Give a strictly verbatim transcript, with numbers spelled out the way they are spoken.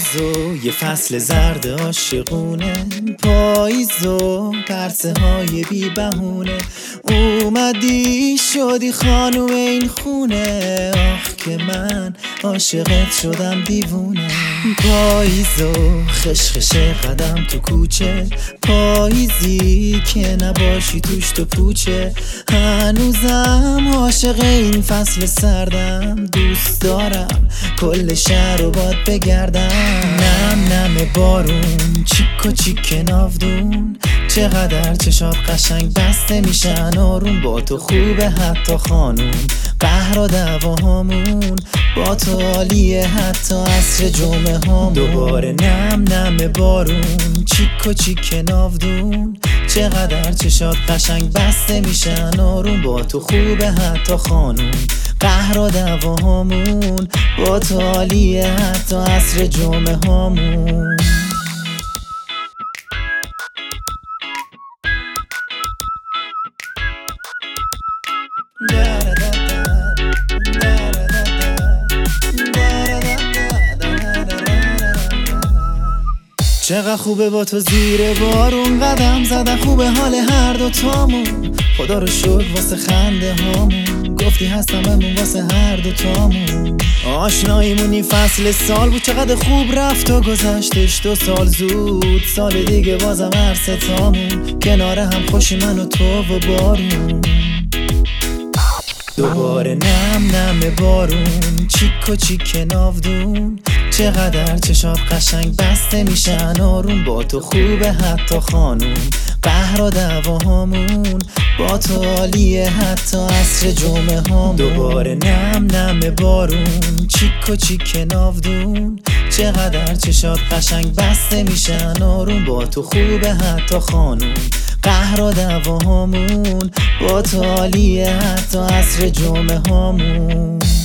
پاییزو یه فصل زرد عاشقونه، پاییزو پرسه های بی بهونه، اومدی شدی خانوم این خونه، آخ که من عاشقت شدم دیوونه. پاییزو خشخش قدم تو کوچه، پاییزی که نباشی توش تو پوچه، هنوزم عاشق این فصل سردم، دوست دارم کل شهر رو باد بگردم. نم نم بارون چیک و چیک ناودون، چقدر چشات قشنگ بسته میشن آروم، با تو خوبه حتی خانوم، قهر و دعواهامون با تو عالیه حتی عصر جمعه هامون. دوباره نم نم بارون چیک و چیک ناودون، چقدر چشات قشنگ بسته میشن آروم، با تو خوبه حتی خانوم، قهر و دعواهامون با تو عالیه حتی عصر جمعه هامون. چقدر خوبه با تو زیر بارون قدم زدن، خوبه حال هر دو تامون، خدا رو شکر واسه خنده هامون، گفتی هستممون واسه هر دو تامون. آشناییمون این فصل سال بود، چقدر خوب رفت و گذشتش دو سال زود، سال دیگه بازم هر ستامون کنار هم خوشی من و تو و بارون. دوباره نم نم بارون چیک و چیک ناودون، چقدر چشات قشنگ بسته میشن آروم، با تو خوبه حتی خانوم، قهر و دعواهامون با تو عالیه حتی عصر جمعه هامون. دوباره نم نم بارون چیک و چیک ناودون، چقدر چشات قشنگ بسته میشن آروم، با تو خوبه حتی خانوم، قهر و دعواهامون با تو عالیه حتی عصر جمعه هامون.